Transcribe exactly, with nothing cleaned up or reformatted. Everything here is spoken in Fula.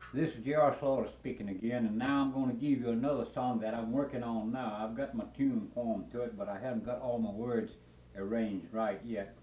This is J R. Slaughter speaking again, and now I'm going to give you another song that I'm working on now. I've got my tune formed to it, but I haven't got all my words arranged right yet.